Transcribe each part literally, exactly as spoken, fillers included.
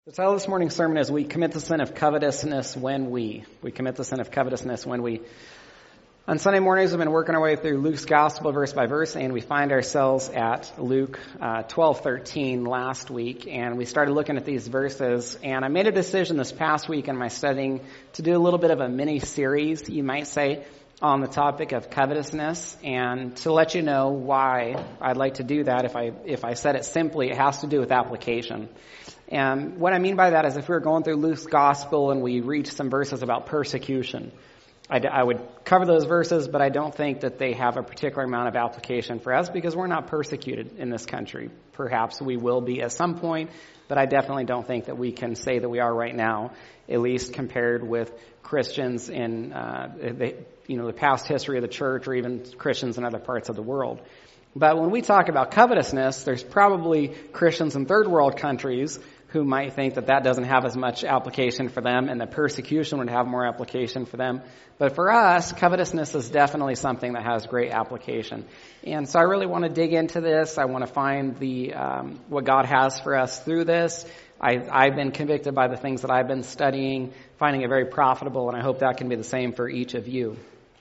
The title of this morning's sermon is We Commit the Sin of Covetousness When We. We commit the sin of covetousness when we. On Sunday mornings, we've been working our way through Luke's Gospel verse by verse, and we find ourselves at Luke uh, twelve thirteen last week, and we started looking at these verses, and I made a decision this past week in my studying to do a little bit of a mini-series, you might say, on the topic of covetousness, and to let you know why I'd like to do that. If I if I said it simply, it has to do with application. And what I mean by that is if we were going through Luke's Gospel and we reach some verses about persecution, I'd, I would cover those verses, but I don't think that they have a particular amount of application for us because we're not persecuted in this country. Perhaps we will be at some point, but I definitely don't think that we can say that we are right now, at least compared with Christians in uh, the, you know, the past history of the church or even Christians in other parts of the world. But when we talk about covetousness, there's probably Christians in third world countries who might think that that doesn't have as much application for them and that persecution would have more application for them. But for us, covetousness is definitely something that has great application. And so I really want to dig into this. I want to find the um, what God has for us through this. I, I've been convicted by the things that I've been studying, finding it very profitable, and I hope that can be the same for each of you.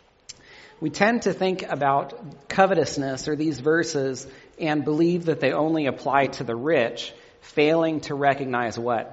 We tend to think about covetousness or these verses and believe that they only apply to the rich, failing to recognize what?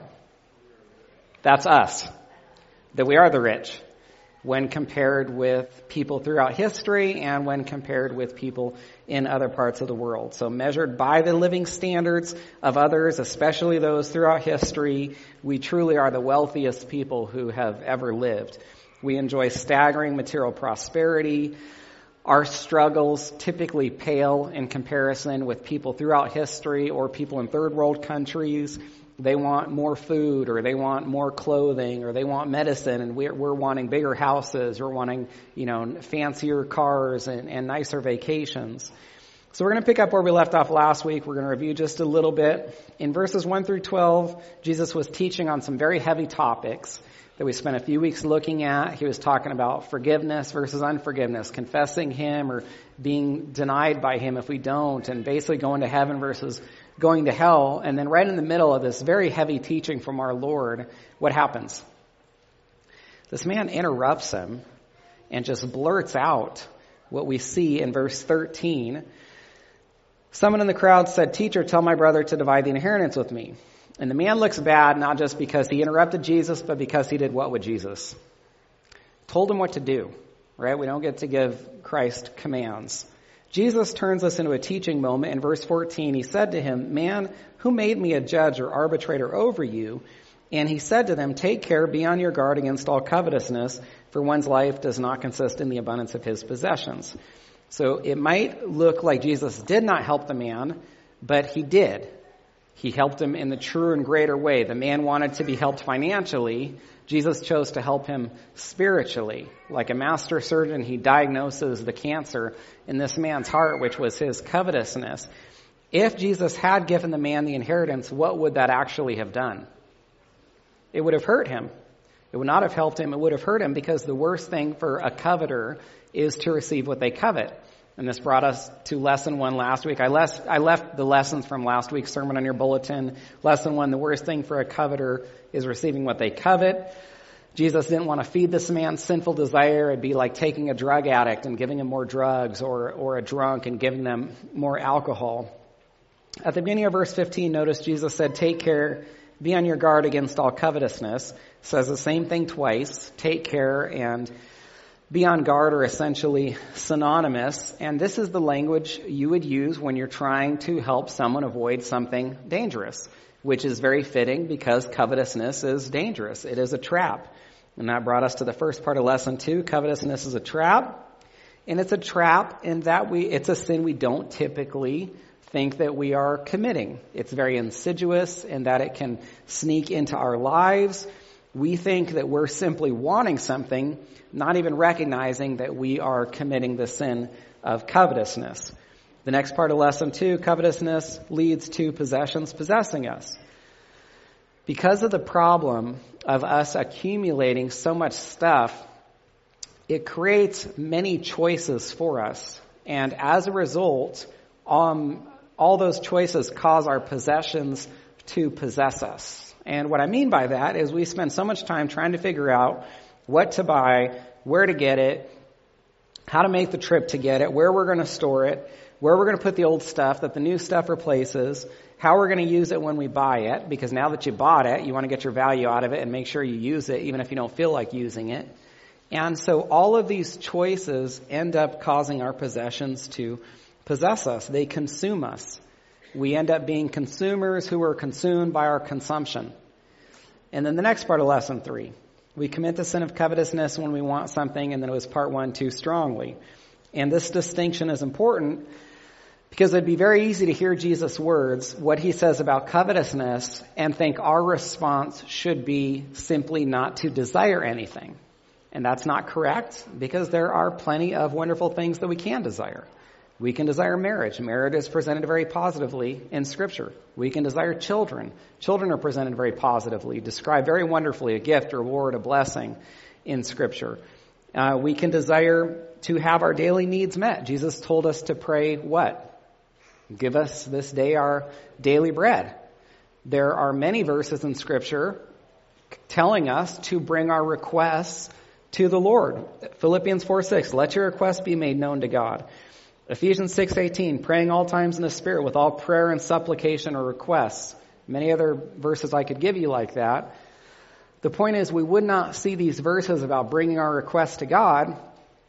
That's us. That we are the rich when compared with people throughout history and when compared with people in other parts of the world. So measured by the living standards of others, especially those throughout history, we truly are the wealthiest people who have ever lived. We enjoy staggering material prosperity. Our struggles typically pale in comparison with people throughout history or people in third world countries. They want more food or they want more clothing or they want medicine, and we're, we're wanting bigger houses. We're wanting, you know, fancier cars and, and nicer vacations. So we're going to pick up where we left off last week. We're going to review just a little bit. In verses one through twelve, Jesus was teaching on some very heavy topics that we spent a few weeks looking at. He was talking about forgiveness versus unforgiveness, confessing Him or being denied by Him if we don't, and basically going to heaven versus going to hell. And then right in the middle of this very heavy teaching from our Lord, what happens? This man interrupts him and just blurts out what we see in verse thirteen. Someone in the crowd said, "Teacher, tell my brother to divide the inheritance with me." And the man looks bad, not just because he interrupted Jesus, but because he did what with Jesus? Told him what to do, right? We don't get to give Christ commands. Jesus turns us into a teaching moment. In verse fourteen, he said to him, "Man, who made me a judge or arbitrator over you?" And he said to them, "Take care, be on your guard against all covetousness, for one's life does not consist in the abundance of his possessions." So it might look like Jesus did not help the man, but he did. He helped him in the truer and greater way. The man wanted to be helped financially. Jesus chose to help him spiritually. Like a master surgeon, he diagnoses the cancer in this man's heart, which was his covetousness. If Jesus had given the man the inheritance, what would that actually have done? It would have hurt him. It would not have helped him. It would have hurt him, because the worst thing for a coveter is to receive what they covet. And this brought us to lesson one last week. I left, I left the lessons from last week's sermon on your bulletin. Lesson one, the worst thing for a coveter is receiving what they covet. Jesus didn't want to feed this man's sinful desire. It'd be like taking a drug addict and giving him more drugs, or, or a drunk and giving them more alcohol. At the beginning of verse fifteen, notice Jesus said, "Take care, be on your guard against all covetousness." Says the same thing twice. Take care and be on guard are essentially synonymous, and this is the language you would use when you're trying to help someone avoid something dangerous, which is very fitting because covetousness is dangerous. It is a trap. And that brought us to the first part of lesson two. Covetousness is a trap, and it's a trap in that we it's a sin we don't typically think that we are committing. It's very insidious in that it can sneak into our lives. We think that we're simply wanting something, not even recognizing that we are committing the sin of covetousness. The next part of lesson two, covetousness leads to possessions possessing us. Because of the problem of us accumulating so much stuff, it creates many choices for us. And as a result, um, all those choices cause our possessions to possess us. And what I mean by that is we spend so much time trying to figure out what to buy, where to get it, how to make the trip to get it, where we're going to store it, where we're going to put the old stuff that the new stuff replaces, how we're going to use it when we buy it, because now that you bought it, you want to get your value out of it and make sure you use it, even if you don't feel like using it. And so all of these choices end up causing our possessions to possess us. They consume us. We end up being consumers who are consumed by our consumption. And then the next part of lesson three. We commit the sin of covetousness when we want something, and then it was part one too strongly. And this distinction is important because it'd be very easy to hear Jesus' words, what he says about covetousness, and think our response should be simply not to desire anything. And that's not correct, because there are plenty of wonderful things that we can desire. We can desire marriage. Marriage is presented very positively in Scripture. We can desire children. Children are presented very positively, described very wonderfully, a gift, a reward, a blessing in Scripture. Uh, we can desire to have our daily needs met. Jesus told us to pray what? Give us this day our daily bread. There are many verses in Scripture telling us to bring our requests to the Lord. Philippians four six, let your requests be made known to God. Ephesians six eighteen, praying all times in the Spirit with all prayer and supplication or requests. Many other verses I could give you like that. The point is, we would not see these verses about bringing our requests to God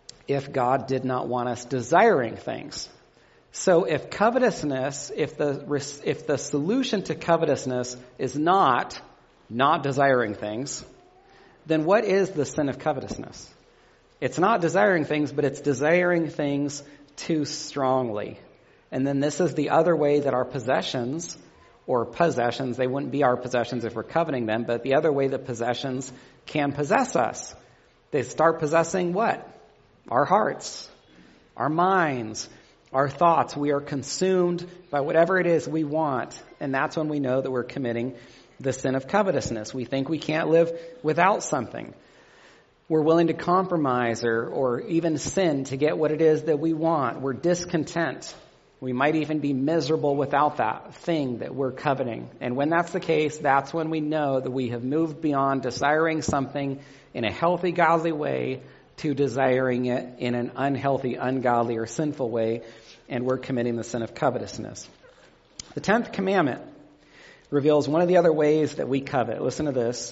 if God did not want us desiring things. So if covetousness, if the if the solution to covetousness is not not desiring things, then what is the sin of covetousness? It's not desiring things, but it's desiring things too strongly. And then this is the other way that our possessions, or possessions, they wouldn't be our possessions if we're coveting them, but the other way that possessions can possess us. They start possessing what? Our hearts, our minds, our thoughts. We are consumed by whatever it is we want, and that's when we know that we're committing the sin of covetousness. We think we can't live without something. We're willing to compromise or, or even sin to get what it is that we want. We're discontent. We might even be miserable without that thing that we're coveting. And when that's the case, that's when we know that we have moved beyond desiring something in a healthy, godly way to desiring it in an unhealthy, ungodly, or sinful way, and we're committing the sin of covetousness. The tenth commandment reveals one of the other ways that we covet. Listen to this.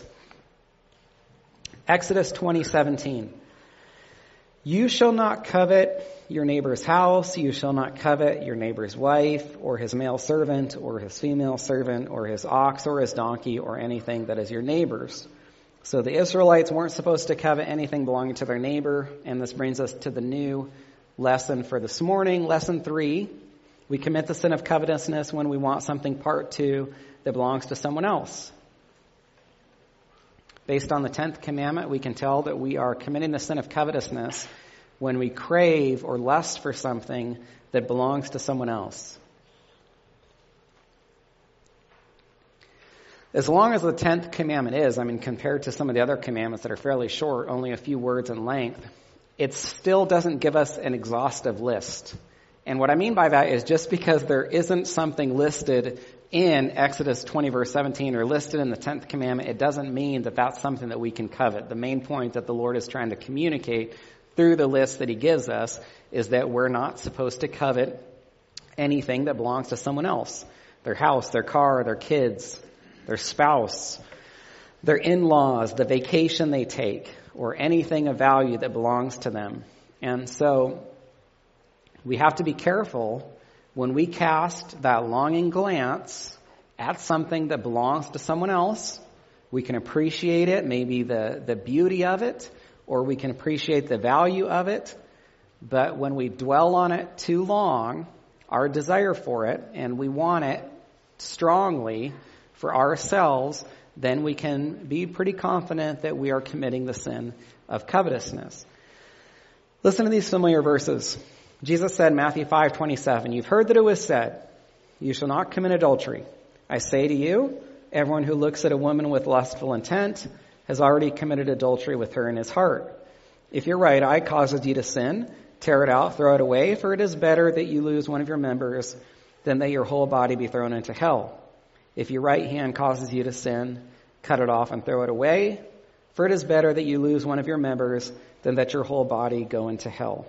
Exodus twenty seventeen. You shall not covet your neighbor's house. You shall not covet your neighbor's wife, or his male servant, or his female servant, or his ox, or his donkey, or anything that is your neighbor's. So the Israelites weren't supposed to covet anything belonging to their neighbor, and this brings us to the new lesson for this morning. Lesson three, we commit the sin of covetousness when we want something, part two, that belongs to someone else. Based on the tenth commandment, we can tell that we are committing the sin of covetousness when we crave or lust for something that belongs to someone else. As long as the tenth commandment is, I mean, compared to some of the other commandments that are fairly short, only a few words in length, it still doesn't give us an exhaustive list. And what I mean by that is just because there isn't something listed in Exodus twenty verse seventeen or listed in the tenth commandment, it doesn't mean that that's something that we can covet. The main point that the Lord is trying to communicate through the list that he gives us is that we're not supposed to covet anything that belongs to someone else. Their house, their car, their kids, their spouse, their in-laws, the vacation they take, or anything of value that belongs to them. And so we have to be careful when we cast that longing glance at something that belongs to someone else. We can appreciate it, maybe the, the beauty of it, or we can appreciate the value of it. But when we dwell on it too long, our desire for it, and we want it strongly for ourselves, then we can be pretty confident that we are committing the sin of covetousness. Listen to these familiar verses. Jesus said in Matthew five twenty-seven, you've heard that it was said, you shall not commit adultery. I say to you, everyone who looks at a woman with lustful intent has already committed adultery with her in his heart. If your right eye causes you to sin, tear it out, throw it away, for it is better that you lose one of your members than that your whole body be thrown into hell. If your right hand causes you to sin, cut it off and throw it away. For it is better that you lose one of your members than that your whole body go into hell.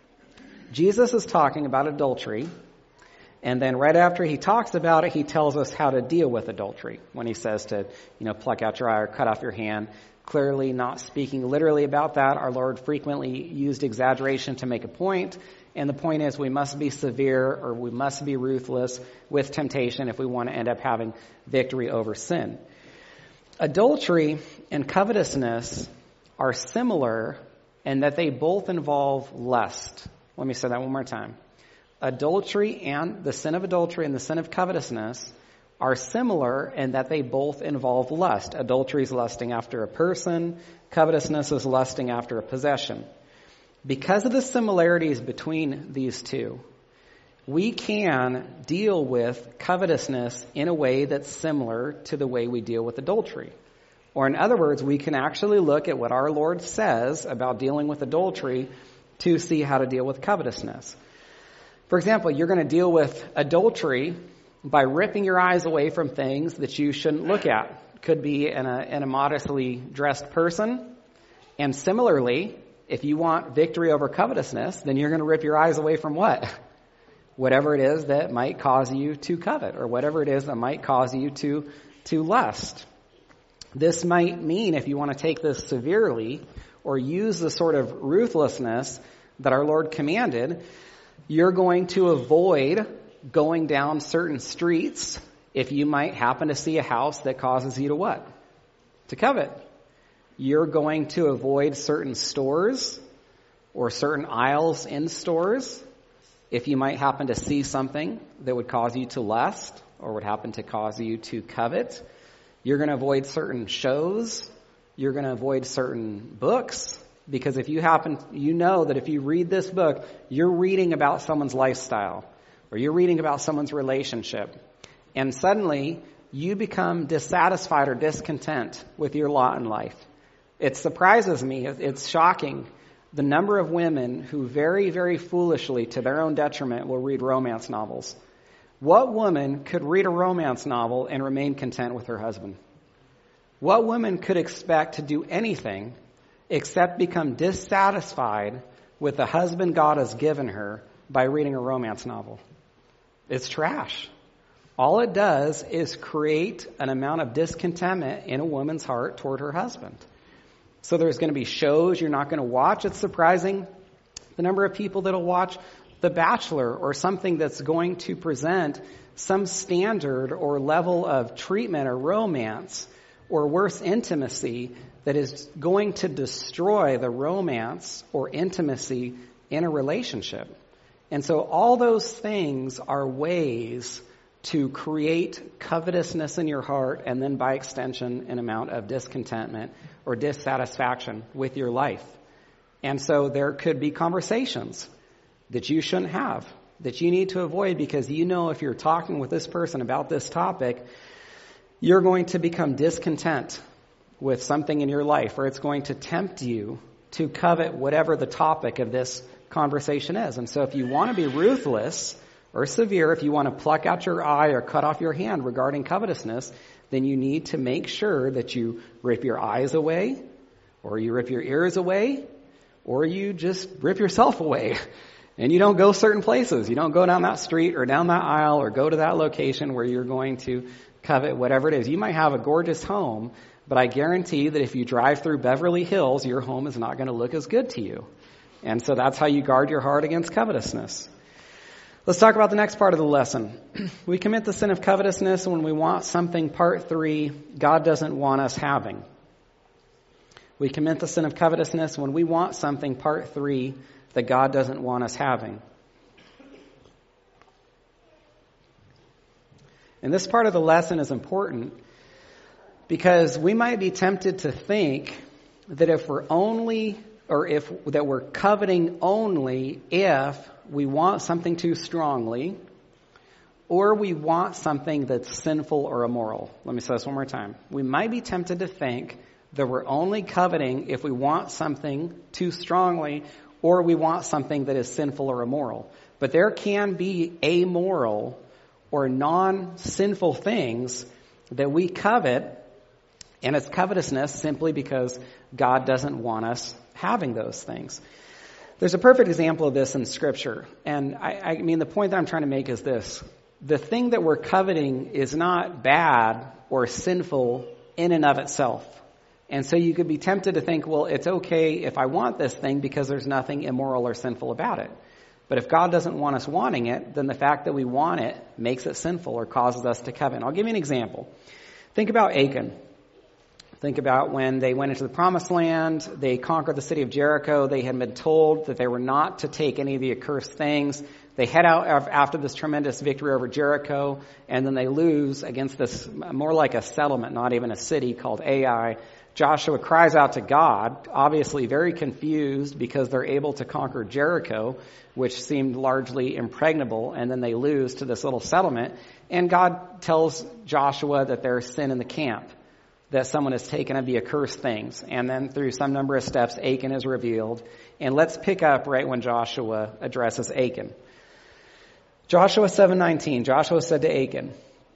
Jesus is talking about adultery. And then right after he talks about it, he tells us how to deal with adultery. When he says to, you know, pluck out your eye or cut off your hand, clearly not speaking literally about that. Our Lord frequently used exaggeration to make a point. And the point is we must be severe or we must be ruthless with temptation if we want to end up having victory over sin. Adultery and covetousness are similar in that they both involve lust. Let me say that one more time. Adultery and the sin of adultery and the sin of covetousness are similar in that they both involve lust. Adultery is lusting after a person. Covetousness is lusting after a possession. Because of the similarities between these two, we can deal with covetousness in a way that's similar to the way we deal with adultery. Or in other words, we can actually look at what our Lord says about dealing with adultery to see how to deal with covetousness. For example, you're going to deal with adultery by ripping your eyes away from things that you shouldn't look at. Could be in a, in a modestly dressed person. And similarly, if you want victory over covetousness, then you're going to rip your eyes away from what? Whatever it is that might cause you to covet, or whatever it is that might cause you to, to lust. This might mean, if you want to take this severely, or use the sort of ruthlessness that our Lord commanded, you're going to avoid going down certain streets if you might happen to see a house that causes you to what? To covet. You're going to avoid certain stores or certain aisles in stores if you might happen to see something that would cause you to lust or would happen to cause you to covet. You're going to avoid certain shows. You're going to avoid certain books. Because if you happen, you know that if you read this book, you're reading about someone's lifestyle or you're reading about someone's relationship. And suddenly you become dissatisfied or discontent with your lot in life. It surprises me. It's shocking. The number of women who very, very foolishly, to their own detriment, will read romance novels. What woman could read a romance novel and remain content with her husband? What woman could expect to do anything except become dissatisfied with the husband God has given her by reading a romance novel? It's trash. All it does is create an amount of discontentment in a woman's heart toward her husband. So there's going to be shows you're not going to watch. It's surprising the number of people that'll watch The Bachelor or something that's going to present some standard or level of treatment or romance or worse, intimacy that is going to destroy the romance or intimacy in a relationship. And so all those things are ways to create covetousness in your heart and then by extension an amount of discontentment or dissatisfaction with your life. And so there could be conversations that you shouldn't have, that you need to avoid because you know if you're talking with this person about this topic, you're going to become discontent with something in your life, or it's going to tempt you to covet whatever the topic of this conversation is. And so if you want to be ruthless or severe, if you want to pluck out your eye or cut off your hand regarding covetousness, then you need to make sure that you rip your eyes away, or you rip your ears away, or you just rip yourself away. And you don't go certain places. You don't go down that street or down that aisle or go to that location where you're going to covet whatever it is. You might have a gorgeous home, but I guarantee that if you drive through Beverly Hills, your home is not going to look as good to you. And so that's how you guard your heart against covetousness. Let's talk about the next part of the lesson. We commit the sin of covetousness when we want something, part three, God doesn't want us having. We commit the sin of covetousness when we want something, part three, that God doesn't want us having. And this part of the lesson is important because we might be tempted to think that if we're only, or if that we're coveting only if we want something too strongly, or we want something that's sinful or immoral. Let me say this one more time. We might be tempted to think that we're only coveting if we want something too strongly, or we want something that is sinful or immoral. But there can be amoral or non-sinful things that we covet And it's covetousness simply because God doesn't want us having those things. There's a perfect example of this in Scripture. And I, I mean, the point that I'm trying to make is this. The thing that we're coveting is not bad or sinful in and of itself. And so you could be tempted to think, well, it's okay if I want this thing because there's nothing immoral or sinful about it. But if God doesn't want us wanting it, then the fact that we want it makes it sinful or causes us to covet. I'll give you an example. Think about Achan. Think about when they went into the promised land, they conquered the city of Jericho. They had been told that they were not to take any of the accursed things. They head out after this tremendous victory over Jericho, and then they lose against this more like a settlement, not even a city, called Ai. Joshua cries out to God, obviously very confused because they're able to conquer Jericho, which seemed largely impregnable, and then they lose to this little settlement. And God tells Joshua that there's sin in the camp, that someone has taken of the accursed things. And then through some number of steps, Achan is revealed. And let's pick up right when Joshua addresses Achan. Joshua seven nineteen, Joshua said to Achan,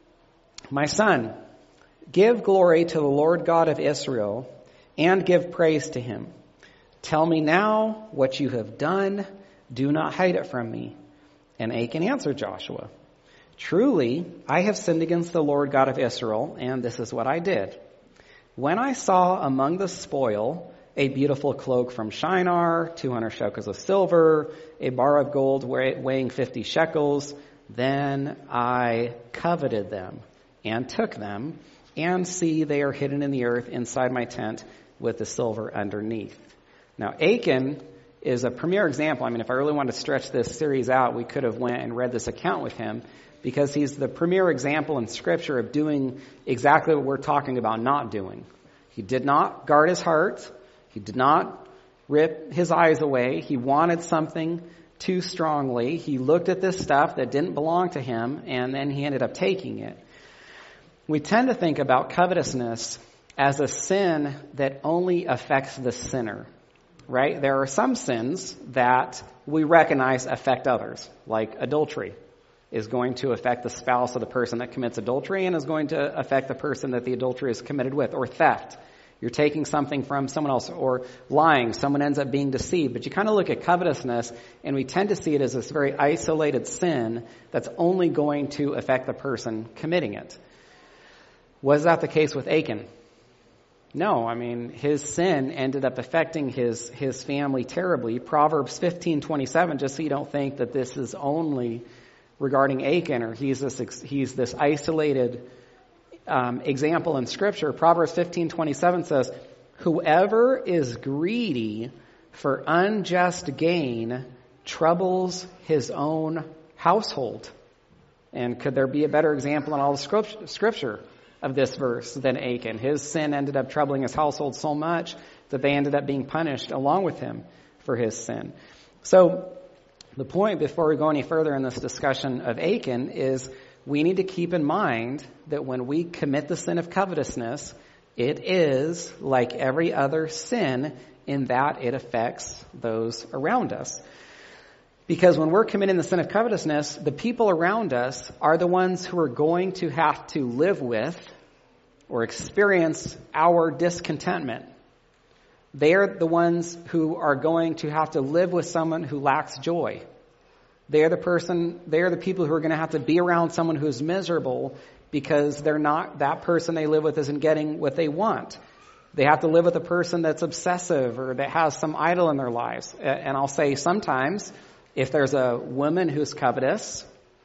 "My son, give glory to the Lord God of Israel and give praise to him. Tell me now what you have done. Do not hide it from me." And Achan answered Joshua, "Truly, I have sinned against the Lord God of Israel, and this is what I did. When I saw among the spoil a beautiful cloak from Shinar, two hundred shekels of silver, a bar of gold weighing fifty shekels, then I coveted them and took them, and see, they are hidden in the earth inside my tent with the silver underneath." Now, Achan is a premier example. I mean, if I really wanted to stretch this series out, we could have went and read this account with him, because he's the premier example in Scripture of doing exactly what we're talking about not doing. He did not guard his heart. He did not rip his eyes away. He wanted something too strongly. He looked at this stuff that didn't belong to him, and then he ended up taking it. We tend to think about covetousness as a sin that only affects the sinner, right? There are some sins that we recognize affect others, like adultery is going to affect the spouse of the person that commits adultery and is going to affect the person that the adultery is committed with. Or theft. You're taking something from someone else. Or lying. Someone ends up being deceived. But you kind of look at covetousness, and we tend to see it as this very isolated sin that's only going to affect the person committing it. Was that the case with Achan? No, I mean, his sin ended up affecting his, his family terribly. Proverbs fifteen twenty-seven, just so you don't think that this is only regarding Achan, or he's this he's this isolated um, example in Scripture. Proverbs fifteen twenty-seven says, "Whoever is greedy for unjust gain troubles his own household." And could there be a better example in all the Scripture of this verse than Achan? His sin ended up troubling his household so much that they ended up being punished along with him for his sin. So the point, before we go any further in this discussion of Achan, is we need to keep in mind that when we commit the sin of covetousness, it is like every other sin in that it affects those around us. Because when we're committing the sin of covetousness, the people around us are the ones who are going to have to live with or experience our discontentment. They're the ones who are going to have to live with someone who lacks joy. They're the person, they're the people who are going to have to be around someone who's miserable because they're not, that person they live with isn't getting what they want. They have to live with a person that's obsessive or that has some idol in their lives. And I'll say sometimes, if there's a woman who's covetous,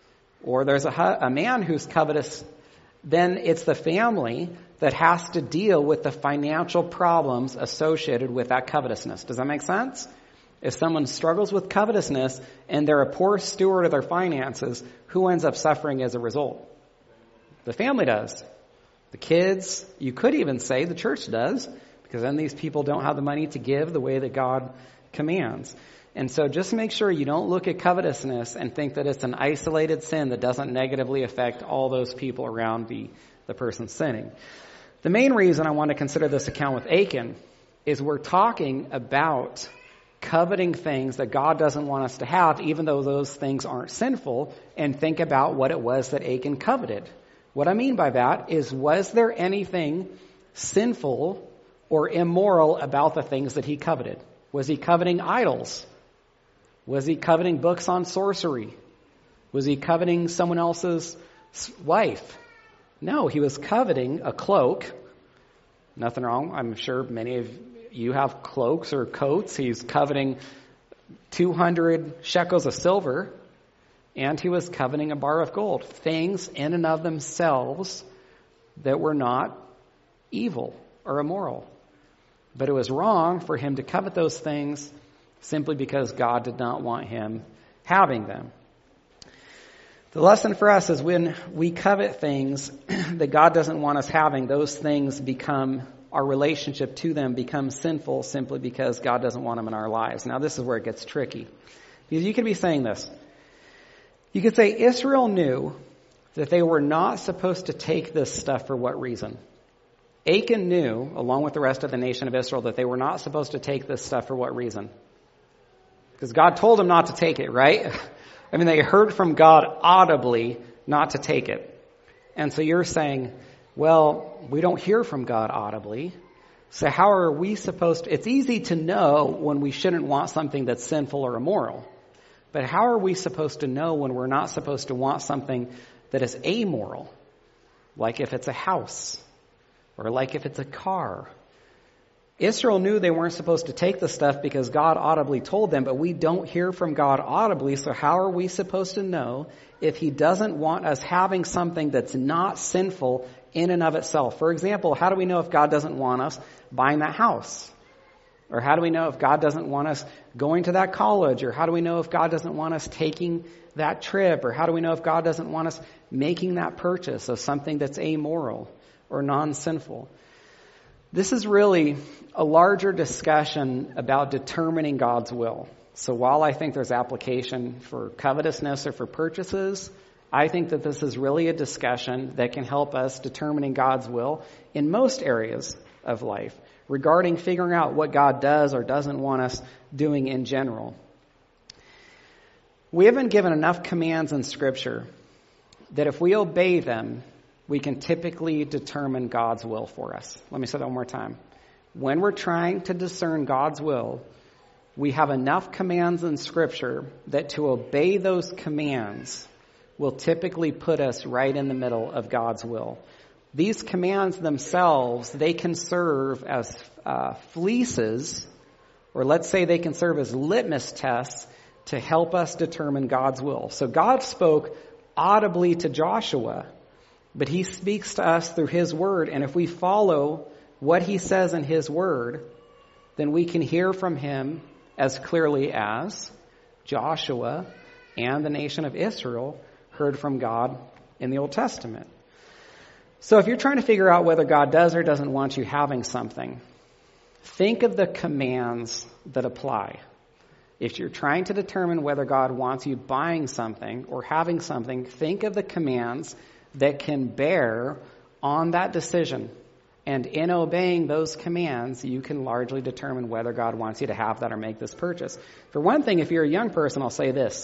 or there's a, a man who's covetous, then it's the family that has to deal with the financial problems associated with that covetousness. Does that make sense? If someone struggles with covetousness and they're a poor steward of their finances, who ends up suffering as a result? The family does. The kids, you could even say the church does, because then these people don't have the money to give the way that God commands. And so just make sure you don't look at covetousness and think that it's an isolated sin that doesn't negatively affect all those people around the, the person sinning. The main reason I want to consider this account with Achan is we're talking about coveting things that God doesn't want us to have, even though those things aren't sinful, and think about what it was that Achan coveted. What I mean by that is, was there anything sinful or immoral about the things that he coveted? Was he coveting idols? Was he coveting books on sorcery? Was he coveting someone else's wife? No, he was coveting a cloak. Nothing wrong. I'm sure many of you have cloaks or coats. He's coveting two hundred shekels of silver, and he was coveting a bar of gold. Things in and of themselves that were not evil or immoral. But it was wrong for him to covet those things simply because God did not want him having them. The lesson for us is when we covet things that God doesn't want us having, those things become, our relationship to them becomes sinful simply because God doesn't want them in our lives. Now this is where it gets tricky. Because you could be saying this. You could say Israel knew that they were not supposed to take this stuff for what reason? Achan knew, along with the rest of the nation of Israel, that they were not supposed to take this stuff for what reason? Because God told them not to take it, right? I mean, they heard from God audibly not to take it. And so you're saying, well, we don't hear from God audibly. So how are we supposed to, it's easy to know when we shouldn't want something that's sinful or immoral. But how are we supposed to know when we're not supposed to want something that is amoral? Like if it's a house, or like if it's a car. Israel knew they weren't supposed to take the stuff because God audibly told them, but we don't hear from God audibly, so how are we supposed to know if he doesn't want us having something that's not sinful in and of itself? For example, how do we know if God doesn't want us buying that house? Or how do we know if God doesn't want us going to that college? Or how do we know if God doesn't want us taking that trip? Or how do we know if God doesn't want us making that purchase of something that's amoral or non-sinful? This is really a larger discussion about determining God's will. So while I think there's application for covetousness or for purchases, I think that this is really a discussion that can help us determining God's will in most areas of life, regarding figuring out what God does or doesn't want us doing in general. We have been given enough commands in Scripture that if we obey them, we can typically determine God's will for us. Let me say that one more time. When we're trying to discern God's will, we have enough commands in Scripture that to obey those commands will typically put us right in the middle of God's will. These commands themselves, they can serve as uh, fleeces, or let's say they can serve as litmus tests to help us determine God's will. So God spoke audibly to Joshua, but he speaks to us through his word, and if we follow what he says in his word, then we can hear from him as clearly as Joshua and the nation of Israel heard from God in the Old Testament. So if you're trying to figure out whether God does or doesn't want you having something, think of the commands that apply. If you're trying to determine whether God wants you buying something or having something, think of the commands that can bear on that decision. And in obeying those commands, you can largely determine whether God wants you to have that or make this purchase. For one thing, if you're a young person, I'll say this.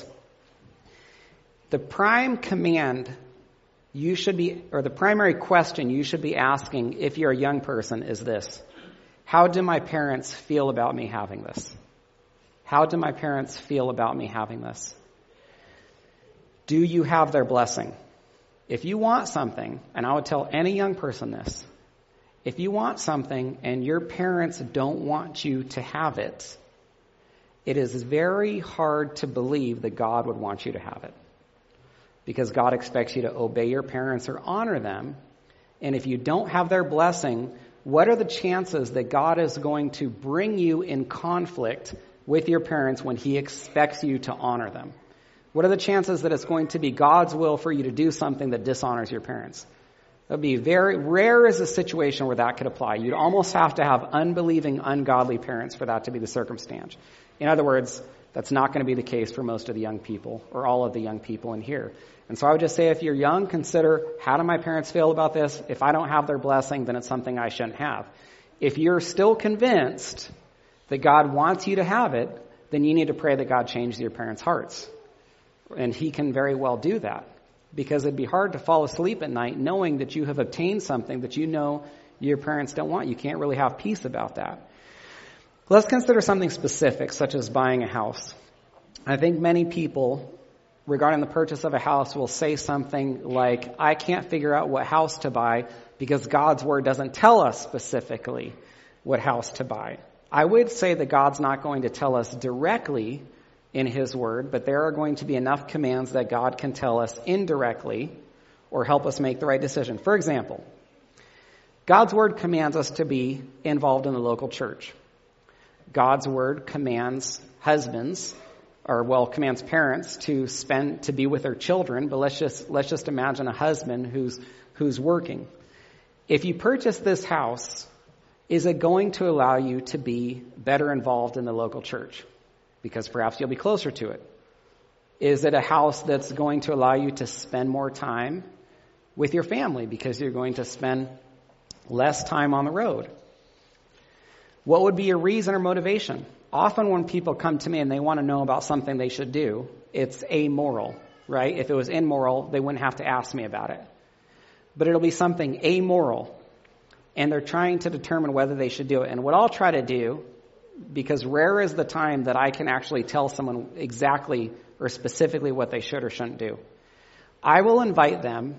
The prime command you should be, or the primary question you should be asking if you're a young person is this. How do my parents feel about me having this? How do my parents feel about me having this? Do you have their blessing? If you want something, and I would tell any young person this, if you want something and your parents don't want you to have it, it is very hard to believe that God would want you to have it. Because God expects you to obey your parents or honor them. And if you don't have their blessing, what are the chances that God is going to bring you in conflict with your parents when he expects you to honor them? What are the chances that it's going to be God's will for you to do something that dishonors your parents? It would be very rare is a situation where that could apply. You'd almost have to have unbelieving, ungodly parents for that to be the circumstance. In other words, that's not going to be the case for most of the young people or all of the young people in here. And so I would just say if you're young, consider, how do my parents feel about this? If I don't have their blessing, then it's something I shouldn't have. If you're still convinced that God wants you to have it, then you need to pray that God changes your parents' hearts. And he can very well do that. Because it'd be hard to fall asleep at night knowing that you have obtained something that you know your parents don't want. You can't really have peace about that. Let's consider something specific, such as buying a house. I think many people, regarding the purchase of a house, will say something like, I can't figure out what house to buy because God's word doesn't tell us specifically what house to buy. I would say that God's not going to tell us directly in his word, but there are going to be enough commands that God can tell us indirectly or help us make the right decision. For example, God's word commands us to be involved in the local church. God's word commands husbands, or well, commands parents to spend, to be with their children, but let's just, let's just imagine a husband who's, who's working. If you purchase this house, is it going to allow you to be better involved in the local church? Because perhaps you'll be closer to it. Is it a house that's going to allow you to spend more time with your family because you're going to spend less time on the road? What would be your reason or motivation? Often when people come to me and they want to know about something they should do, it's amoral, right? If it was immoral, they wouldn't have to ask me about it. But it'll be something amoral, and they're trying to determine whether they should do it. And what I'll try to do, because rare is the time that I can actually tell someone exactly or specifically what they should or shouldn't do, I will invite them,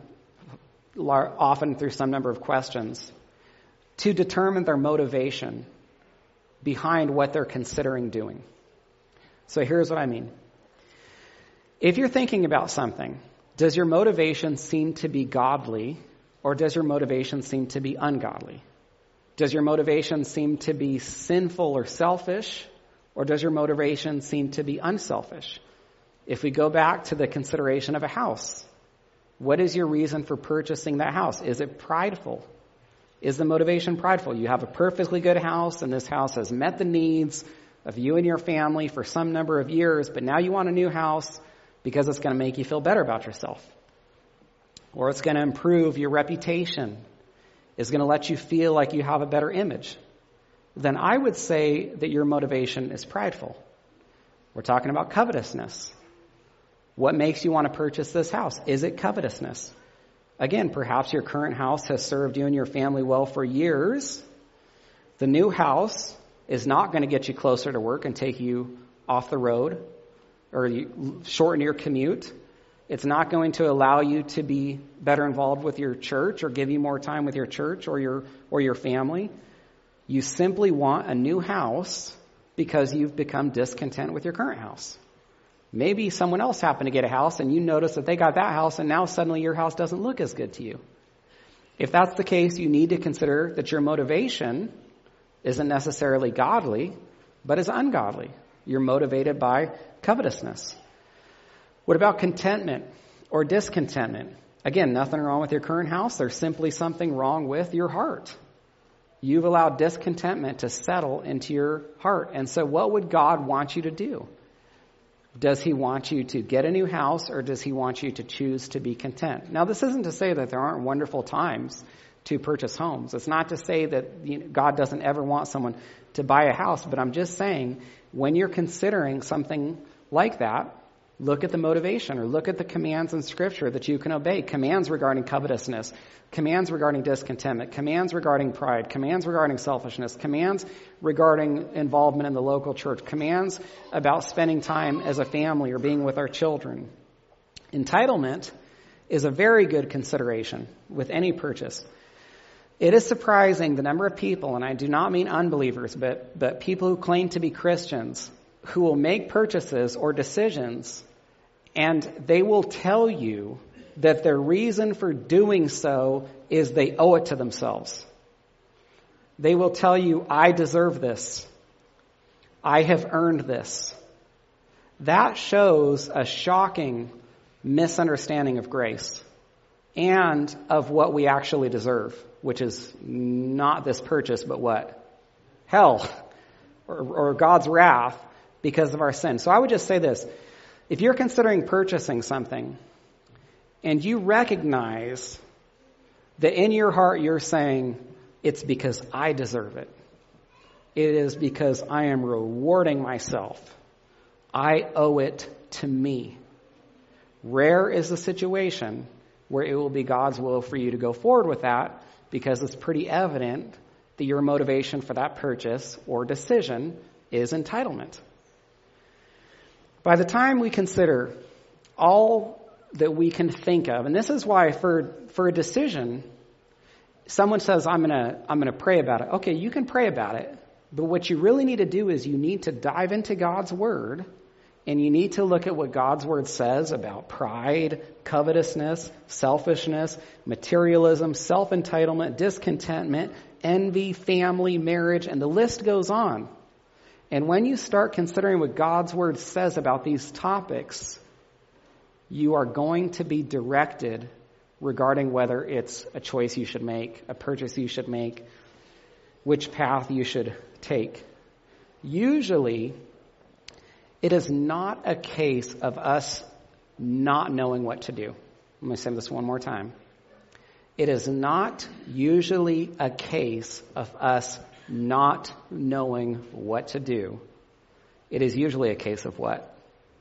often through some number of questions, to determine their motivation behind what they're considering doing. So here's what I mean. If you're thinking about something, does your motivation seem to be godly, or does your motivation seem to be ungodly? Does your motivation seem to be sinful or selfish, or does your motivation seem to be unselfish? If we go back to the consideration of a house, what is your reason for purchasing that house? Is it prideful? Is the motivation prideful? You have a perfectly good house, and this house has met the needs of you and your family for some number of years, but now you want a new house because it's going to make you feel better about yourself. Or it's going to improve your reputation. It's going to let you feel like you have a better image. Then I would say that your motivation is prideful. We're talking about covetousness. What makes you want to purchase this house? Is it covetousness? Again, perhaps your current house has served you and your family well for years. The new house is not going to get you closer to work and take you off the road or shorten your commute. It's not going to allow you to be better involved with your church or give you more time with your church or your or your family. You simply want a new house because you've become discontent with your current house. Maybe someone else happened to get a house and you notice that they got that house and now suddenly your house doesn't look as good to you. If that's the case, you need to consider that your motivation isn't necessarily godly, but is ungodly. You're motivated by covetousness. What about contentment or discontentment? Again, nothing wrong with your current house. There's simply something wrong with your heart. You've allowed discontentment to settle into your heart. And so what would God want you to do? Does he want you to get a new house, or does he want you to choose to be content? Now, this isn't to say that there aren't wonderful times to purchase homes. It's not to say that you know, God doesn't ever want someone to buy a house, but I'm just saying when you're considering something like that, look at the motivation or look at the commands in Scripture that you can obey. Commands regarding covetousness, commands regarding discontentment, commands regarding pride, commands regarding selfishness, commands regarding involvement in the local church, commands about spending time as a family or being with our children. Entitlement is a very good consideration with any purchase. It is surprising the number of people, and I do not mean unbelievers, but, but people who claim to be Christians, who will make purchases or decisions, and they will tell you that their reason for doing so is they owe it to themselves. They will tell you, I deserve this. I have earned this. That shows a shocking misunderstanding of grace and of what we actually deserve, which is not this purchase, but what? Hell, or, or God's wrath because of our sin. So I would just say this. If you're considering purchasing something and you recognize that in your heart you're saying, it's because I deserve it. It is because I am rewarding myself. I owe it to me. Rare is the situation where it will be God's will for you to go forward with that because it's pretty evident that your motivation for that purchase or decision is entitlement. By the time we consider all that we can think of, and this is why for, for a decision, someone says, I'm going to I'm going to pray about it. Okay, you can pray about it, but what you really need to do is you need to dive into God's Word, and you need to look at what God's Word says about pride, covetousness, selfishness, materialism, self-entitlement, discontentment, envy, family, marriage, and the list goes on. And when you start considering what God's Word says about these topics, you are going to be directed regarding whether it's a choice you should make, a purchase you should make, which path you should take. Usually, it is not a case of us not knowing what to do. I'm going to say this one more time. It is not usually a case of us not knowing what to do. It is usually a case of what?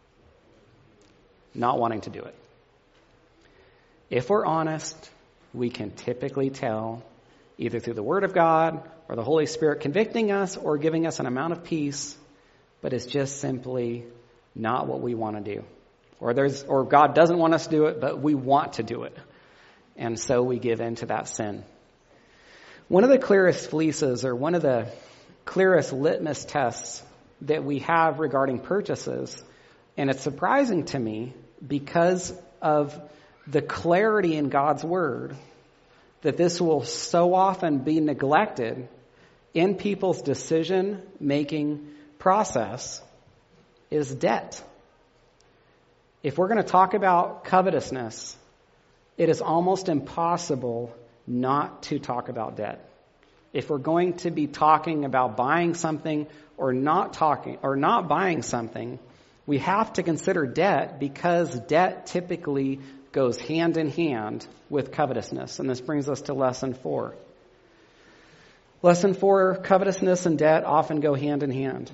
Not wanting to do it. If we're honest, we can typically tell either through the Word of God or the Holy Spirit convicting us or giving us an amount of peace, but it's just simply not what we want to do. Or there's, or God doesn't want us to do it, but we want to do it. And so we give in to that sin. One of the clearest fleeces, or one of the clearest litmus tests that we have regarding purchases, and it's surprising to me because of the clarity in God's Word, that this will so often be neglected in people's decision-making process, is debt. If we're going to talk about covetousness, it is almost impossible not to talk about debt. If we're going to be talking about buying something or not talking or not buying something, we have to consider debt, because debt typically goes hand in hand with covetousness. And this brings us to lesson four. Lesson four, covetousness and debt often go hand in hand.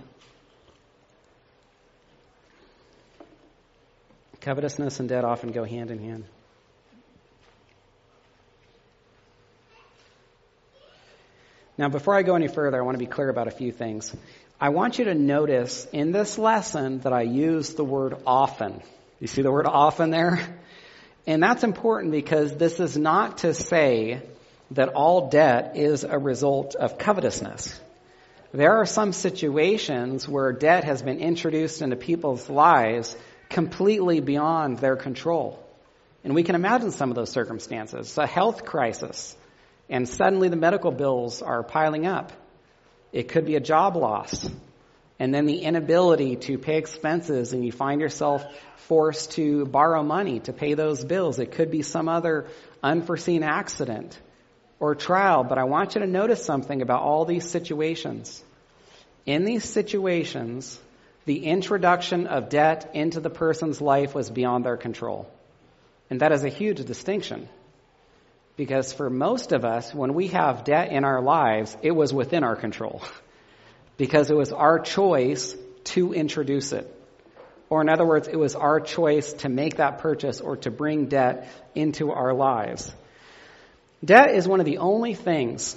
Covetousness and debt often go hand in hand. Now, before I go any further, I want to be clear about a few things. I want you to notice in this lesson that I use the word often. You see the word often there? And that's important because this is not to say that all debt is a result of covetousness. There are some situations where debt has been introduced into people's lives completely beyond their control. And we can imagine some of those circumstances. It's a health crisis, and suddenly the medical bills are piling up. It could be a job loss, and then the inability to pay expenses, and you find yourself forced to borrow money to pay those bills. It could be some other unforeseen accident or trial. But I want you to notice something about all these situations. In these situations, the introduction of debt into the person's life was beyond their control. And that is a huge distinction. Because for most of us, when we have debt in our lives, it was within our control. Because it was our choice to introduce it. Or in other words, it was our choice to make that purchase or to bring debt into our lives. Debt is one of the only things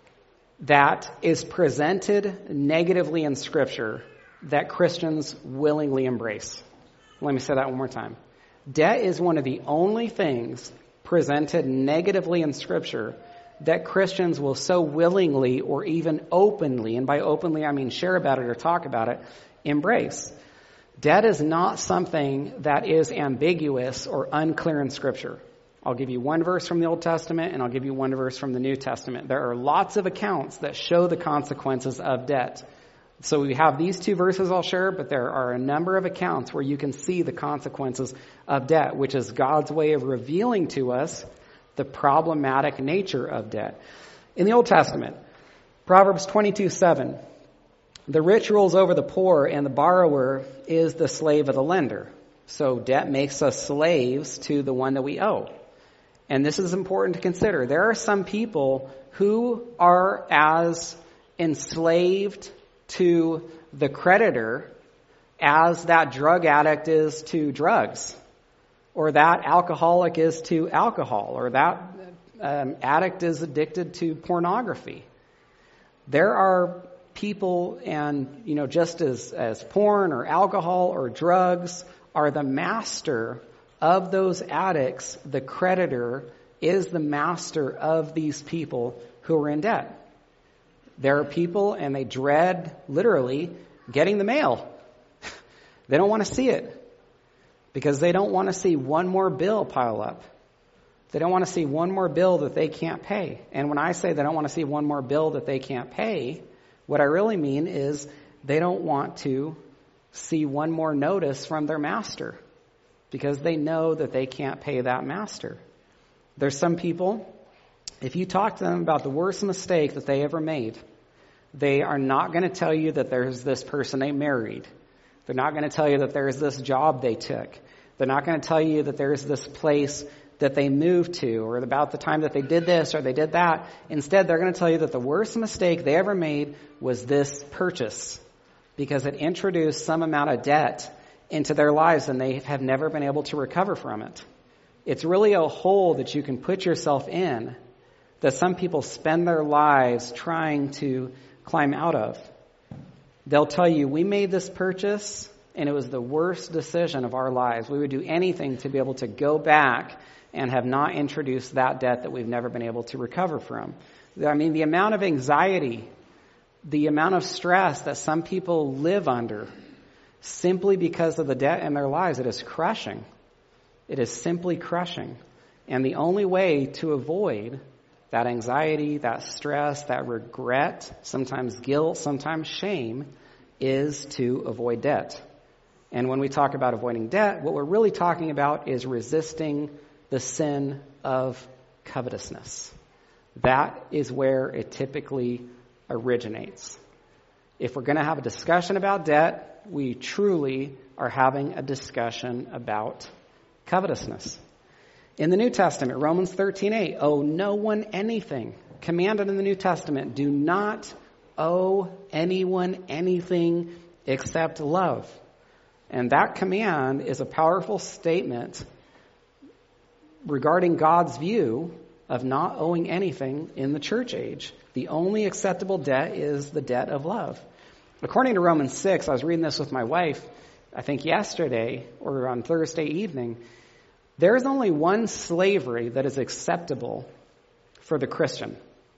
that is presented negatively in Scripture that Christians willingly embrace. Let me say that one more time. Debt is one of the only things presented negatively in Scripture that Christians will so willingly or even openly, and by openly I mean share about it or talk about it, embrace. Debt is not something that is ambiguous or unclear in Scripture. I'll give you one verse from the Old Testament and I'll give you one verse from the New Testament. There are lots of accounts that show the consequences of debt. So we have these two verses I'll share, but there are a number of accounts where you can see the consequences of debt, which is God's way of revealing to us the problematic nature of debt. In the Old Testament, Proverbs twenty-two seven, the rich rules over the poor and the borrower is the slave of the lender. So debt makes us slaves to the one that we owe. And this is important to consider. There are some people who are as enslaved to the creditor as that drug addict is to drugs, or that alcoholic is to alcohol, or that um, addict is addicted to pornography. There are people, and, you know, just as, as porn or alcohol or drugs are the master of those addicts, the creditor is the master of these people who are in debt. There are people, and they dread, literally, getting the mail. They don't want to see it because they don't want to see one more bill pile up. They don't want to see one more bill that they can't pay. And when I say they don't want to see one more bill that they can't pay, what I really mean is they don't want to see one more notice from their master because they know that they can't pay that master. There's some people, if you talk to them about the worst mistake that they ever made, they are not going to tell you that there's this person they married. They're not going to tell you that there's this job they took. They're not going to tell you that there's this place that they moved to, or about the time that they did this or they did that. Instead, they're going to tell you that the worst mistake they ever made was this purchase, because it introduced some amount of debt into their lives and they have never been able to recover from it. It's really a hole that you can put yourself in that some people spend their lives trying to climb out of. They'll tell you, we made this purchase and it was the worst decision of our lives. We would do anything to be able to go back and have not introduced that debt that we've never been able to recover from. I mean, the amount of anxiety, the amount of stress that some people live under simply because of the debt in their lives, it is crushing. It is simply crushing. And the only way to avoid that anxiety, that stress, that regret, sometimes guilt, sometimes shame, is to avoid debt. And when we talk about avoiding debt, what we're really talking about is resisting the sin of covetousness. That is where it typically originates. If we're going to have a discussion about debt, we truly are having a discussion about covetousness. In the New Testament, Romans thirteen eight, owe no one anything. Commanded in the New Testament, do not owe anyone anything except love. And that command is a powerful statement regarding God's view of not owing anything in the church age. The only acceptable debt is the debt of love. According to Romans six, I was reading this with my wife, I think yesterday or on Thursday evening. There is only one slavery that is acceptable for the Christian,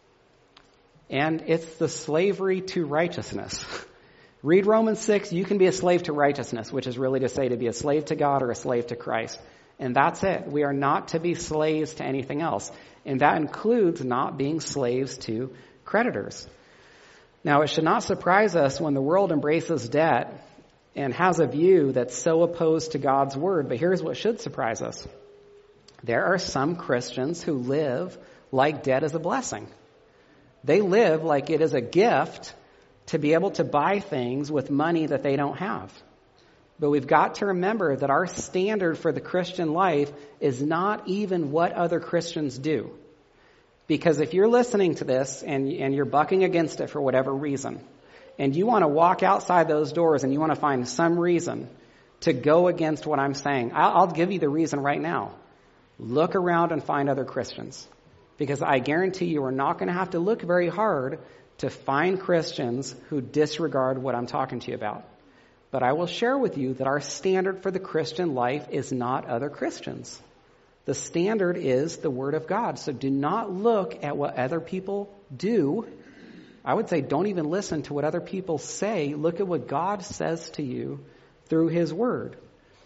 and it's the slavery to righteousness. Read Romans six, you can be a slave to righteousness, which is really to say to be a slave to God or a slave to Christ. And that's it. We are not to be slaves to anything else. And that includes not being slaves to creditors. Now, it should not surprise us when the world embraces debt and has a view that's so opposed to God's word. But here's what should surprise us. There are some Christians who live like debt is a blessing. They live like it is a gift to be able to buy things with money that they don't have. But we've got to remember that our standard for the Christian life is not even what other Christians do. Because if you're listening to this and, and you're bucking against it for whatever reason, and you want to walk outside those doors and you want to find some reason to go against what I'm saying, I'll, I'll give you the reason right now. Look around and find other Christians. Because I guarantee you are not going to have to look very hard to find Christians who disregard what I'm talking to you about. But I will share with you that our standard for the Christian life is not other Christians. The standard is the Word of God. So do not look at what other people do. I would say don't even listen to what other people say. Look at what God says to you through His Word.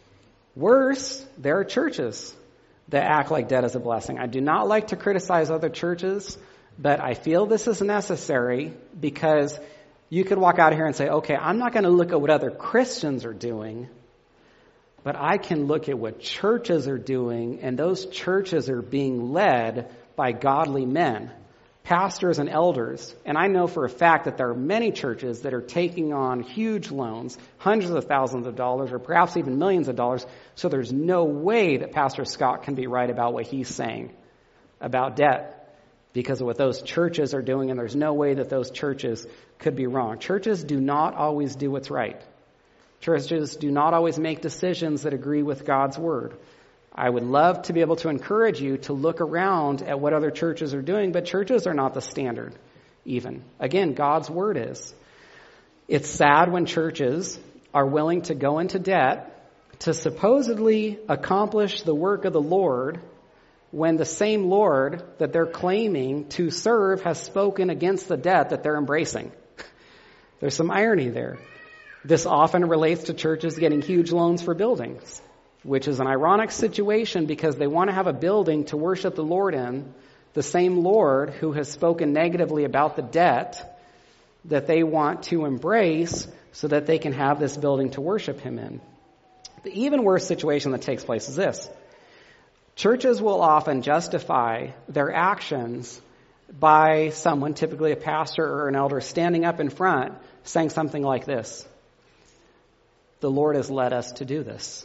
Worse, there are churches that act like debt is a blessing. I do not like to criticize other churches, but I feel this is necessary because you could walk out of here and say, okay, I'm not going to look at what other Christians are doing, but I can look at what churches are doing, and those churches are being led by godly men, pastors and elders. And I know for a fact that there are many churches that are taking on huge loans, hundreds of thousands of dollars, or perhaps even millions of dollars, so there's no way that Pastor Scott can be right about what he's saying about debt, because of what those churches are doing, and there's no way that those churches could be wrong. Churches do not always do what's right. Churches do not always make decisions that agree with God's word. I would love to be able to encourage you to look around at what other churches are doing, but churches are not the standard, even. Again, God's word is. It's sad when churches are willing to go into debt to supposedly accomplish the work of the Lord when the same Lord that they're claiming to serve has spoken against the debt that they're embracing. There's some irony there. This often relates to churches getting huge loans for buildings, which is an ironic situation because they want to have a building to worship the Lord in, the same Lord who has spoken negatively about the debt that they want to embrace so that they can have this building to worship him in. The even worse situation that takes place is this. Churches will often justify their actions by someone, typically a pastor or an elder, standing up in front saying something like this. The Lord has led us to do this.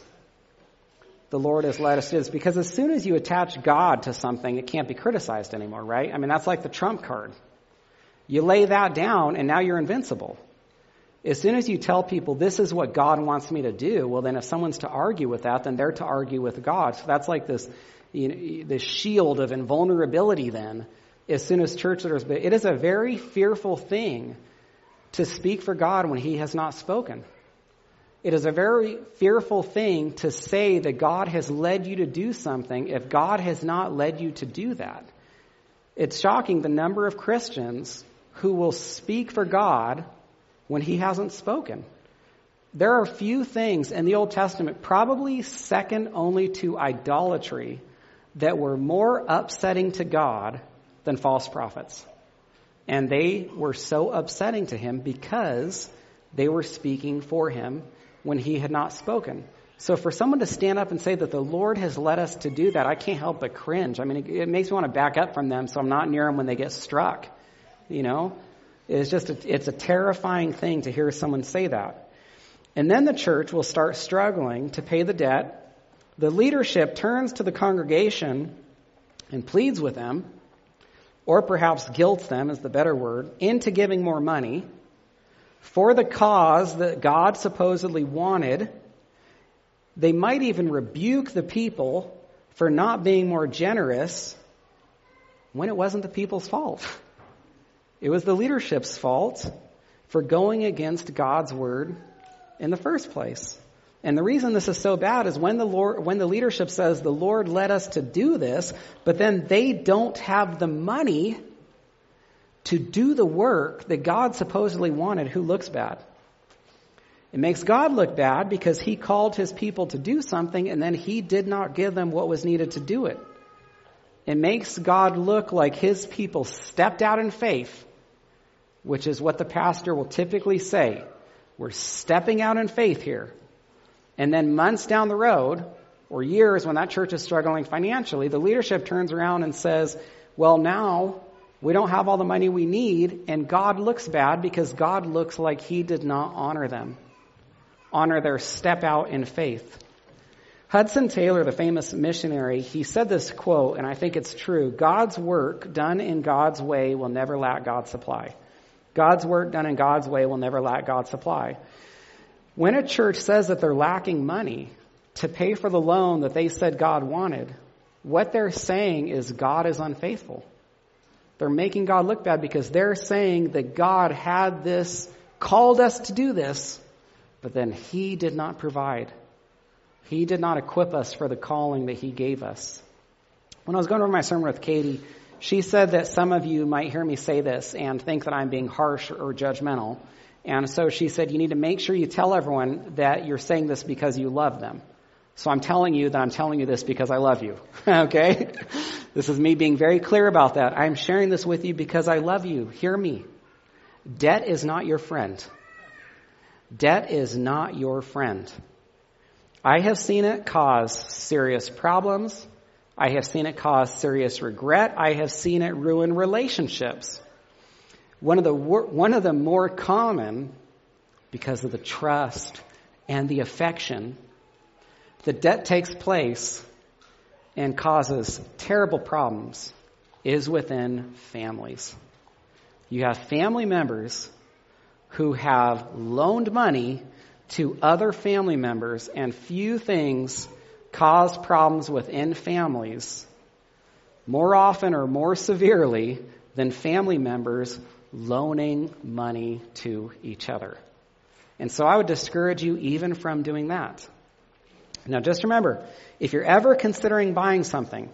The Lord has led us to do this. Because as soon as you attach God to something, it can't be criticized anymore, right? I mean, that's like the trump card. You lay that down and now you're invincible. As soon as you tell people this is what God wants me to do, well then if someone's to argue with that, then they're to argue with God. So that's like this, you know, this shield of invulnerability then. As soon as church leaders, but it is a very fearful thing to speak for God when he has not spoken. It is a very fearful thing to say that God has led you to do something if God has not led you to do that. It's shocking the number of Christians who will speak for God when he hasn't spoken. There are few things in the Old Testament, probably second only to idolatry, that were more upsetting to God than false prophets. And they were so upsetting to him because they were speaking for him when he had not spoken. So for someone to stand up and say that the Lord has led us to do that, I can't help but cringe. I mean, it, it makes me want to back up from them so I'm not near them when they get struck. You know, it's just, a, it's a terrifying thing to hear someone say that. And then the church will start struggling to pay the debt. The leadership turns to the congregation and pleads with them, or perhaps guilts them is the better word, into giving more money for the cause that God supposedly wanted. They might even rebuke the people for not being more generous when it wasn't the people's fault. It was the leadership's fault for going against God's word in the first place. And the reason this is so bad is when the Lord, when the leadership says the Lord led us to do this, but then they don't have the money to do the work that God supposedly wanted, who looks bad? It makes God look bad because he called his people to do something and then he did not give them what was needed to do it. It makes God look like his people stepped out in faith, which is what the pastor will typically say. We're stepping out in faith here. And then months down the road, or years when that church is struggling financially, the leadership turns around and says, well, now we don't have all the money we need, and God looks bad because God looks like he did not honor them, honor their step out in faith. Hudson Taylor, the famous missionary, he said this quote, and I think it's true: God's work done in God's way will never lack God's supply. God's work done in God's way will never lack God's supply. When a church says that they're lacking money to pay for the loan that they said God wanted, what they're saying is God is unfaithful. They're making God look bad because they're saying that God had this, called us to do this, but then he did not provide. He did not equip us for the calling that he gave us. When I was going over my sermon with Katie, she said that some of you might hear me say this and think that I'm being harsh or judgmental. And so she said, you need to make sure you tell everyone that you're saying this because you love them. So I'm telling you that I'm telling you this because I love you. Okay? This is me being very clear about that. I'm sharing this with you because I love you. Hear me. Debt is not your friend. Debt is not your friend. I have seen it cause serious problems. I have seen it cause serious regret. I have seen it ruin relationships. One of the one of the more common, because of the trust and the affection, the debt takes place and causes terrible problems, is within families. You have family members who have loaned money to other family members, and few things cause problems within families more often or more severely than family members loaning money to each other. And so I would discourage you even from doing that. Now just remember, if you're ever considering buying something,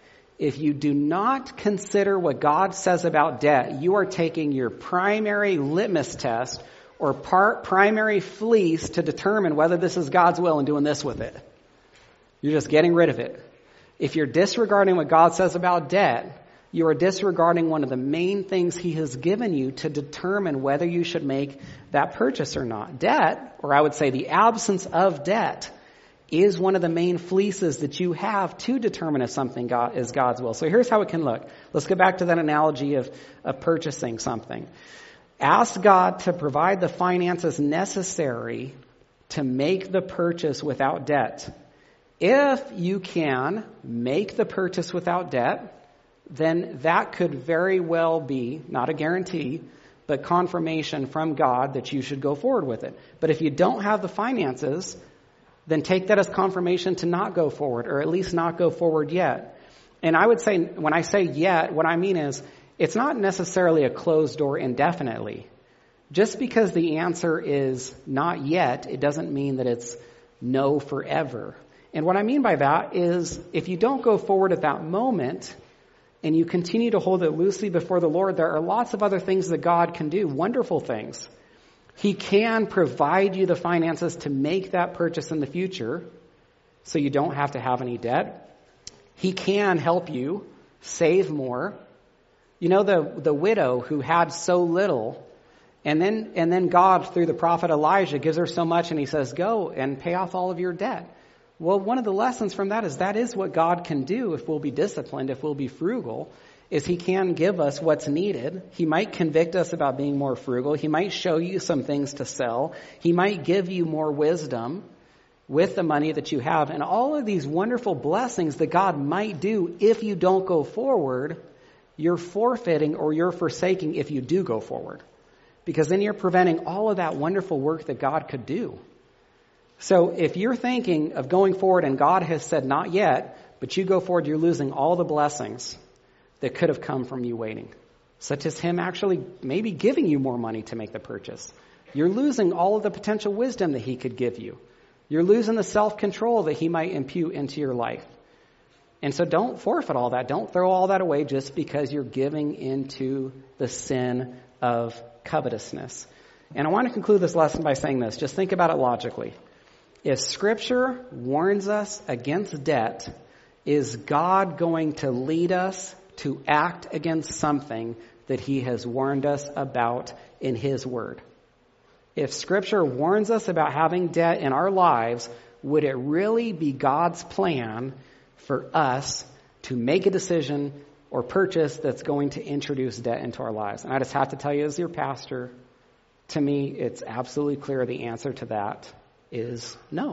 if you do not consider what God says about debt, you are taking your primary litmus test or part primary fleece to determine whether this is God's will and doing this with it. You're just getting rid of it. If you're disregarding what God says about debt, you are disregarding one of the main things he has given you to determine whether you should make that purchase or not. Debt, or I would say the absence of debt, is one of the main fleeces that you have to determine if something God, is God's will. So here's how it can look. Let's go back to that analogy of, of purchasing something. Ask God to provide the finances necessary to make the purchase without debt. If you can make the purchase without debt, then that could very well be, not a guarantee, but confirmation from God that you should go forward with it. But if you don't have the finances, then take that as confirmation to not go forward, or at least not go forward yet. And I would say, when I say yet, what I mean is, it's not necessarily a closed door indefinitely. Just because the answer is not yet, it doesn't mean that it's no forever. And what I mean by that is, if you don't go forward at that moment, and you continue to hold it loosely before the Lord, there are lots of other things that God can do, wonderful things. He can provide you the finances to make that purchase in the future so you don't have to have any debt. He can help you save more. You know, the, the widow who had so little, and then, and then God, through the prophet Elijah, gives her so much, and he says, go and pay off all of your debt. Well, one of the lessons from that is that is what God can do if we'll be disciplined, if we'll be frugal, is he can give us what's needed. He might convict us about being more frugal. He might show you some things to sell. He might give you more wisdom with the money that you have. And all of these wonderful blessings that God might do if you don't go forward, you're forfeiting or you're forsaking if you do go forward. Because then you're preventing all of that wonderful work that God could do. So if you're thinking of going forward and God has said not yet, but you go forward, you're losing all the blessings that could have come from you waiting, such as him actually maybe giving you more money to make the purchase. You're losing all of the potential wisdom that he could give you. You're losing the self-control that he might impute into your life. And so don't forfeit all that. Don't throw all that away just because you're giving into the sin of covetousness. And I want to conclude this lesson by saying this. Just think about it logically. If Scripture warns us against debt, is God going to lead us to act against something that he has warned us about in his word? If Scripture warns us about having debt in our lives, would it really be God's plan for us to make a decision or purchase that's going to introduce debt into our lives? And I just have to tell you, as your pastor, to me, it's absolutely clear the answer to that is no.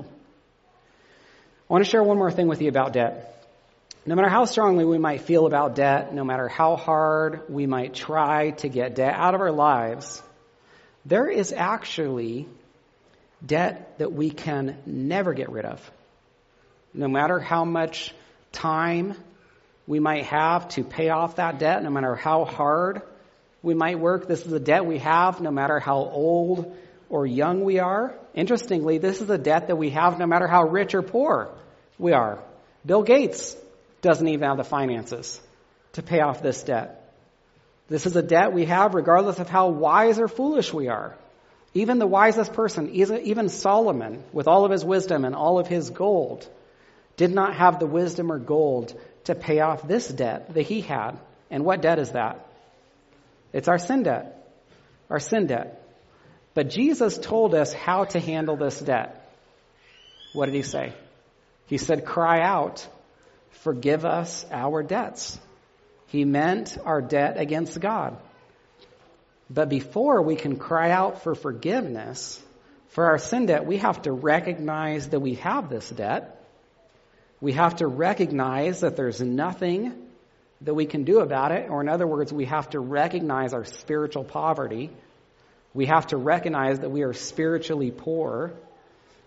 I want to share one more thing with you about debt. No matter how strongly we might feel about debt, no matter how hard we might try to get debt out of our lives, there is actually debt that we can never get rid of. No matter how much time we might have to pay off that debt, no matter how hard we might work, this is a debt we have no matter how old or young we are. Interestingly, this is a debt that we have no matter how rich or poor we are. Bill Gates doesn't even have the finances to pay off this debt. This is a debt we have regardless of how wise or foolish we are. Even the wisest person, even Solomon, with all of his wisdom and all of his gold, did not have the wisdom or gold to pay off this debt that he had. And what debt is that? It's our sin debt. Our sin debt. But Jesus told us how to handle this debt. What did he say? He said, cry out, forgive us our debts. He meant our debt against God. But before we can cry out for forgiveness for our sin debt, we have to recognize that we have this debt. We have to recognize that there's nothing that we can do about it. Or in other words, we have to recognize our spiritual poverty. We have to recognize that we are spiritually poor.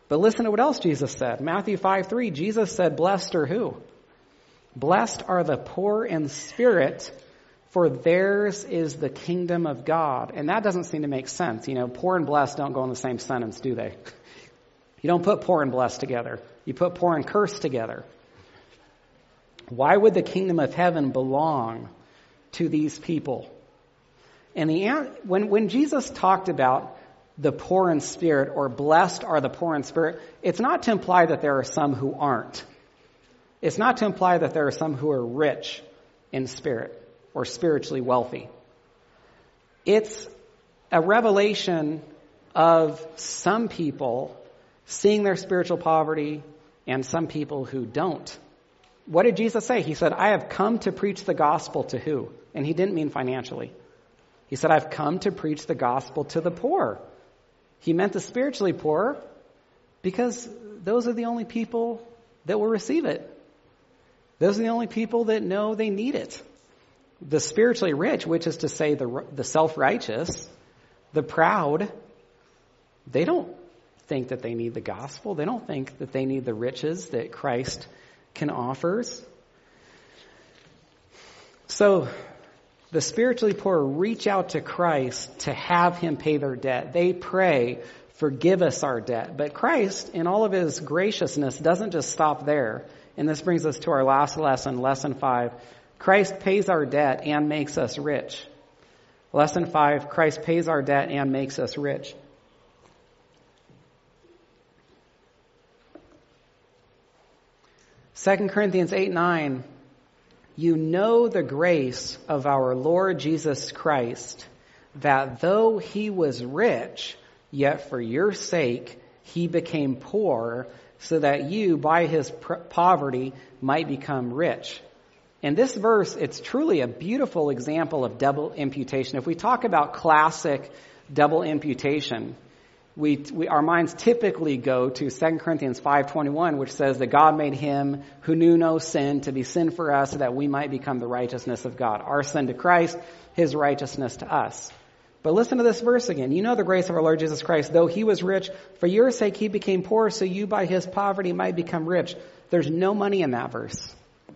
But listen to what else Jesus said. Matthew five three, Jesus said, blessed are who? Blessed are the poor in spirit, for theirs is the kingdom of God. And that doesn't seem to make sense. You know, poor and blessed don't go in the same sentence, do they? You don't put poor and blessed together. You put poor and cursed together. Why would the kingdom of heaven belong to these people? And the when when Jesus talked about the poor in spirit, or blessed are the poor in spirit, it's not to imply that there are some who aren't. It's not to imply that there are some who are rich in spirit or spiritually wealthy. It's a revelation of some people seeing their spiritual poverty and some people who don't. What did Jesus say? He said, I have come to preach the gospel to who? And he didn't mean financially. He said, I've come to preach the gospel to the poor. He meant the spiritually poor because those are the only people that will receive it. Those are the only people that know they need it. The spiritually rich, which is to say the, the self-righteous, the proud, they don't think that they need the gospel. They don't think that they need the riches that Christ can offer. So the spiritually poor reach out to Christ to have him pay their debt. They pray, forgive us our debt. But Christ, in all of his graciousness, doesn't just stop there. And this brings us to our last lesson, lesson five. Christ pays our debt and makes us rich. Lesson five, Christ pays our debt and makes us rich. Second Corinthians eight nine, you know the grace of our Lord Jesus Christ, that though he was rich, yet for your sake he became poor, so that you by his poverty might become rich. In this verse, it's truly a beautiful example of double imputation. If we talk about classic double imputation, We, we, our minds typically go to Second Corinthians five twenty-one, which says that God made him who knew no sin to be sin for us so that we might become the righteousness of God. Our sin to Christ, his righteousness to us. But listen to this verse again. You know the grace of our Lord Jesus Christ. Though he was rich, for your sake he became poor so you by his poverty might become rich. There's no money in that verse.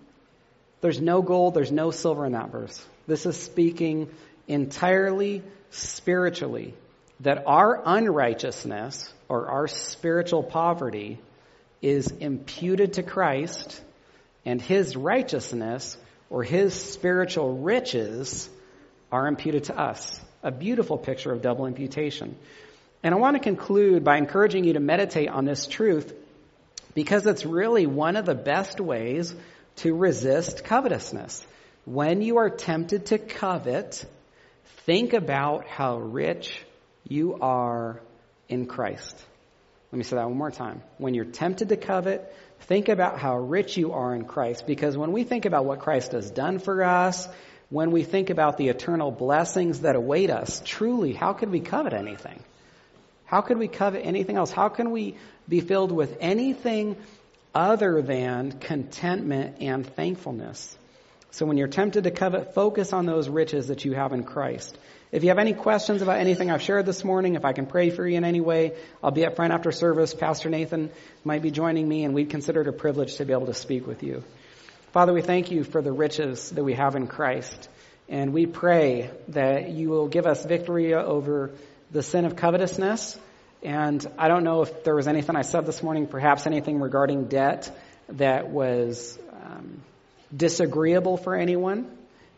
There's no gold, there's no silver in that verse. This is speaking entirely spiritually. That our unrighteousness or our spiritual poverty is imputed to Christ, and his righteousness or his spiritual riches are imputed to us. A beautiful picture of double imputation. And I want to conclude by encouraging you to meditate on this truth because it's really one of the best ways to resist covetousness. When you are tempted to covet, think about how rich you are in Christ. Let me say that one more time. When you're tempted to covet, think about how rich you are in Christ. Because when we think about what Christ has done for us, when we think about the eternal blessings that await us, truly, how could we covet anything? How could we covet anything else? How can we be filled with anything other than contentment and thankfulness? So when you're tempted to covet, focus on those riches that you have in Christ. If you have any questions about anything I've shared this morning, if I can pray for you in any way, I'll be up front after service. Pastor Nathan might be joining me, and we'd consider it a privilege to be able to speak with you. Father, we thank you for the riches that we have in Christ, and we pray that you will give us victory over the sin of covetousness. And I don't know if there was anything I said this morning, perhaps anything regarding debt that was um, disagreeable for anyone.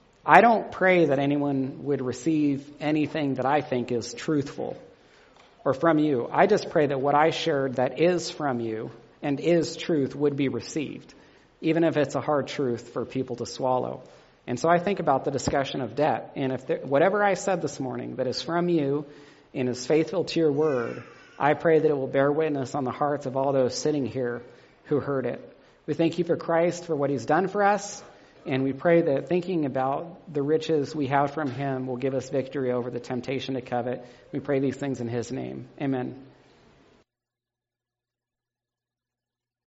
I don't pray that anyone would receive anything that I think is truthful or from you. I just pray that what I shared that is from you and is truth would be received, even if it's a hard truth for people to swallow. And so I think about the discussion of debt. And if there, whatever I said this morning that is from you and is faithful to your word, I pray that it will bear witness on the hearts of all those sitting here who heard it. We thank you for Christ, for what he's done for us. And we pray that thinking about the riches we have from him will give us victory over the temptation to covet. We pray these things in his name. Amen.